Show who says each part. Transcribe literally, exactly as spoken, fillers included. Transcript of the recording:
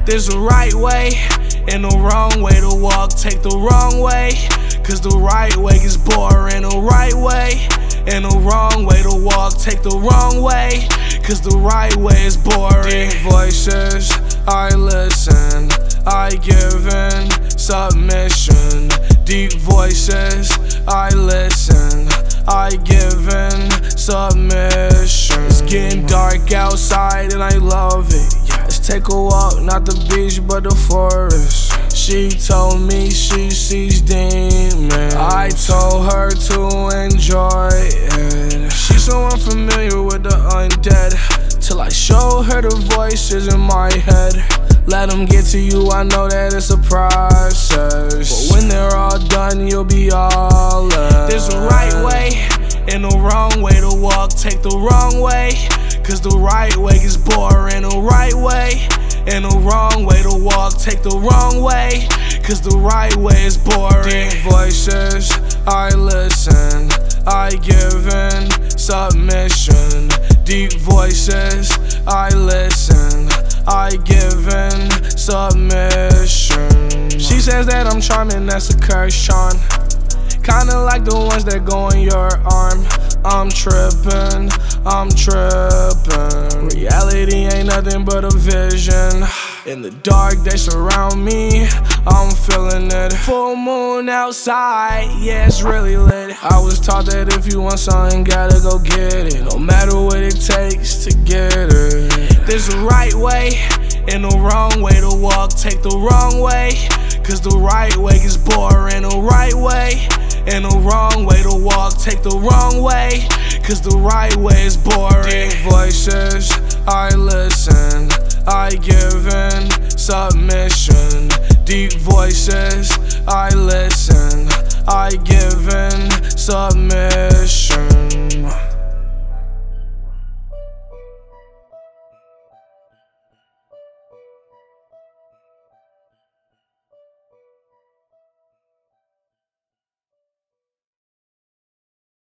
Speaker 1: There's a right way and a wrong way to walk. Take the wrong way, cause the right way is boring. A right way and a wrong way to walk. Take the wrong way, cause the right way is boring. Deep voices, I listen, I give in submission. Deep voices, I listen, I give in submission. It's getting dark outside and I love it. Let's take a walk, not the beach but the forest. She told me she sees demons. I told her to enjoy it. She's so unfamiliar with the undead, till I show her the voices in my head. Let them get to you, I know that it's a process, but when they're all done, you'll be all left. There's a right way and a wrong way to walk. Take the wrong way, cause the right way is boring. A right way and a wrong way to walk. Take the wrong way, cause the right way is boring. Deep voices, I listen, I give in submission. Deep voices, I listen, I give in submission. She says that I'm charming, that's a curse, Sean. Kinda like the ones that go on your arm. I'm trippin', I'm trippin'. Reality ain't nothing but a vision. In the dark they surround me, I'm feeling it. Full moon outside, yeah, it's really lit. I was taught that if you want something, gotta go get it, no matter what it takes to get it. There's a right way and a wrong way to walk. Take the wrong way, cause the right way is boring. A right way and a wrong way to walk. Take the wrong way, cause the right way is boring. Deep voices, I listen, I give in submission. Deep voices, I listen, I give in submission.